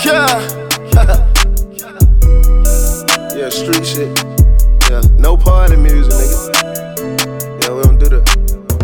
Yeah. Yeah, street shit. Yeah, no party music, nigga. Yeah, we don't do that.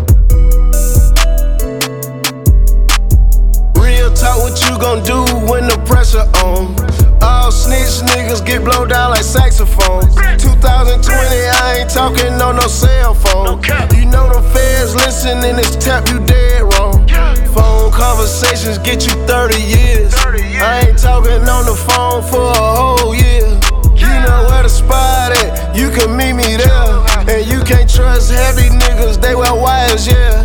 Real talk, what you gon' do when the pressure on? All snitch niggas get blown down like saxophones. 2020, I ain't talking on no cell phone. You know the feds listening, this tap, you dead wrong. Phone conversations get you 30 years. I ain't talking on the phone for a whole year. You know where the spot at, you can meet me there. And you can't trust heavy niggas, they wear wires, yeah.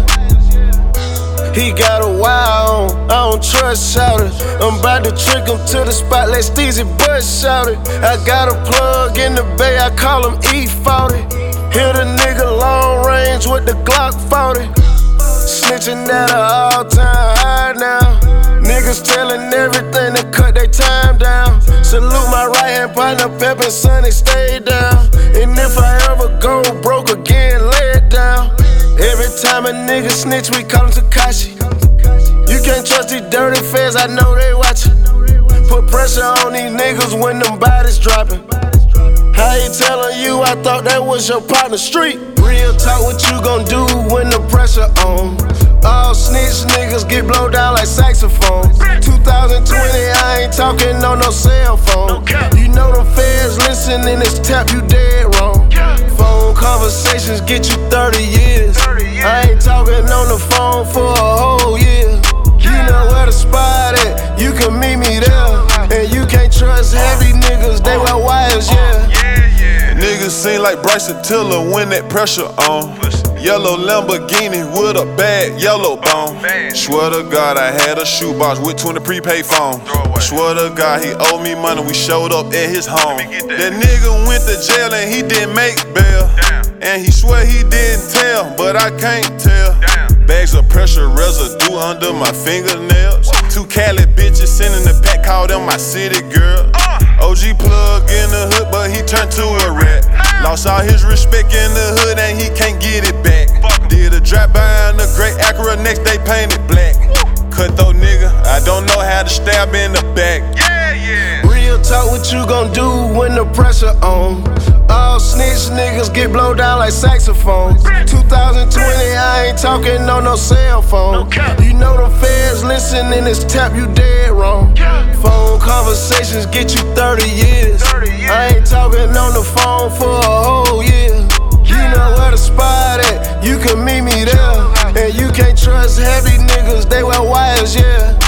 He got a wire on, I don't trust shouters. I'm about to trick him to the spot like Steezy Bush shouted. I got a plug in the bay, I call him E40. Hit a nigga long range with the Glock 40. Snitching at an all-time high now. Niggas telling everything to cut their time down. Salute my right-hand partner, Pep and Sonny, stay down. And if I ever go broke again, lay it down. Every time a nigga snitch, we call him Takashi. You can't trust these dirty feds, I know they watchin'. Put pressure on these niggas when them bodies dropping. How you tellin' you I thought that was your partner street? Real talk, what you gon' do when the pressure on? All snitch niggas get blown down like saxophones. 2020, I ain't talking on no cell phone. You know the feds listening, this tap, you dead wrong. Phone conversations get you 30 years. I ain't talking on the phone for a whole year. You know where the spot at, you can meet me there. And you can't trust heavy niggas, they wear wires, yeah. Niggas seem like Bryson Tiller when that pressure on. Yellow Lamborghini with a bad yellow bone. Swear to God I had a shoebox with 20 prepaid phones. Swear to God he owed me money, we showed up at his home. That nigga went to jail and he didn't make bail. And he swear he didn't tell, but I can't tell. Bags of pressure residue under my fingernails. Two Cali bitches sending the pack, call them my city girl. OG plug in the hood, but he turned to a rat. Lost all his respect in the hood and he can't get it back. Did a drive-by in the great Acura, next day painted black. Cutthroat nigga, I don't know how to stab in the back. Real talk, what you gon' do when the pressure on? All snitch niggas get blown down like saxophones. 2020, I ain't talking on no cell phone. You know the feds listening, this tap, you dead wrong. Phone conversations get you 30 years. I ain't talking on the phone for a whole year. You know where the spot at, you can meet me there. And you can't trust heavy niggas, they wear wires, yeah.